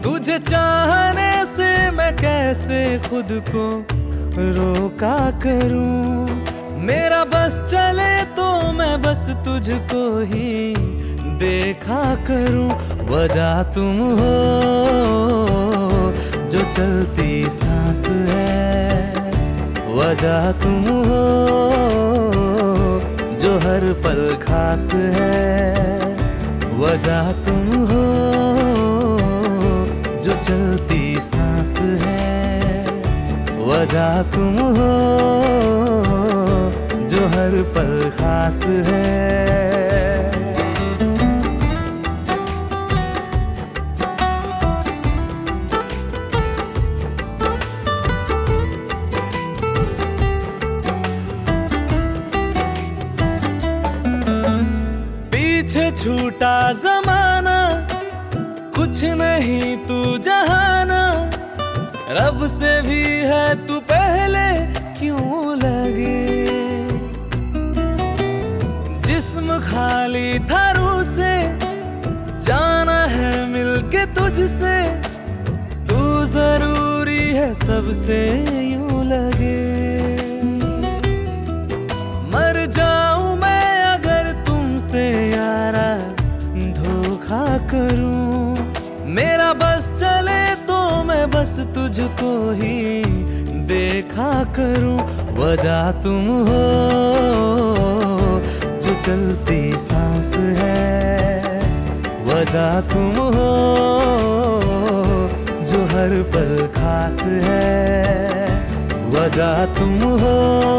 तुझे चाहने से मैं कैसे खुद को रोका करूं। मेरा बस चले तो मैं बस तुझको ही देखा करूं। वजह तुम हो जो चलती सांस है, वजह तुम हो जो हर पल खास है, वजह तुम हो जो चलती सांस है, वजह तुम हो जो हर पल खास है। पीछे छूटा जमाना, कुछ नहीं तू जहाना, रब से भी है तू पहले क्यों लगे। जिस्म खाली था रूह से, जाना है मिलके तुझसे, तू जरूरी है सबसे यूं लगे। मर जाऊं मैं अगर तुमसे यारा धोखा करूं। मेरा बस चले तो मैं बस तुझको ही देखा करूं। वजह तुम हो जो चलती सांस है, वजह तुम हो जो हर पल खास है, वजह तुम हो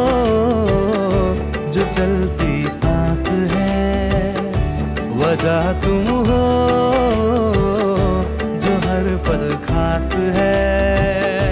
जो चलती सांस है, वजह तुम हो जो हर पल खास है।